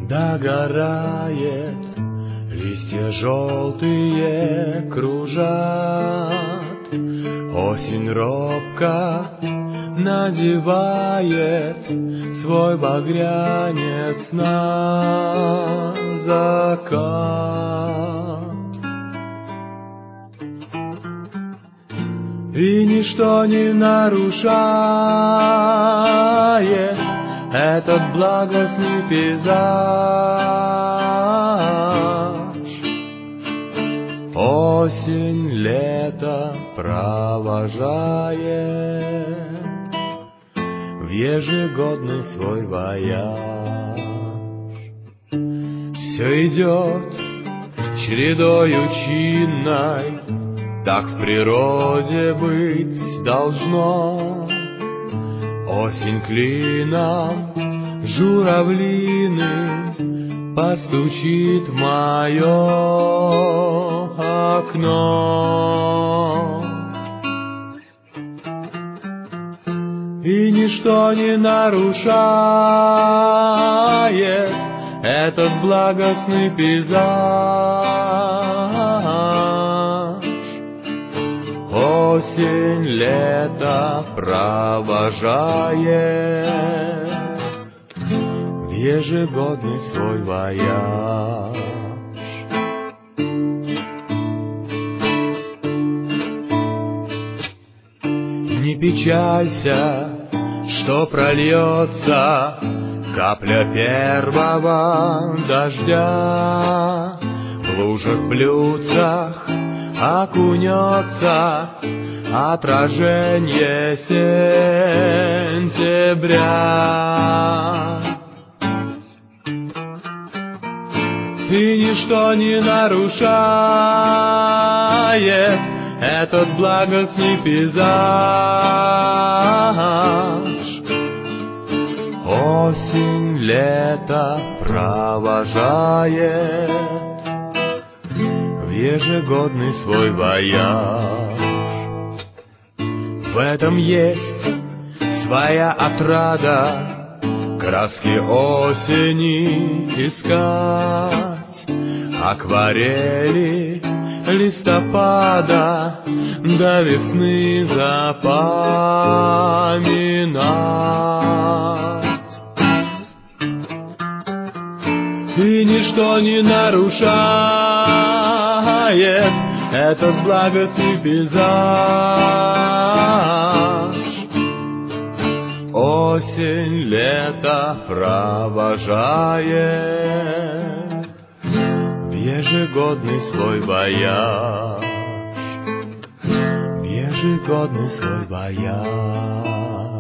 Догорает, листья желтые кружат, осень робко надевает свой багрянец на закат. И ничто не нарушает этот благостный пейзаж. Осень, лето провожает в ежегодный свой вояж. Все идет чередою чинной, так в природе быть должно. Осень клином журавлиным постучит в мое окно. И ничто не нарушает этот благостный пейзаж. Осень, лето провожает в ежегодный свой вояж. Не печалься, что прольется капля первого дождя, в лужах, блюдцах окунется отражение сентября. И ничто не нарушает этот благостный пейзаж. Осень, лето провожает в ежегодный свой вояж. В этом есть своя отрада, краски осени искать, акварели листопада до весны запоминать. И ничто не нарушает этот благостный пейзаж. Осень, лето провожает в ежегодный свой вояж, в ежегодный свой вояж.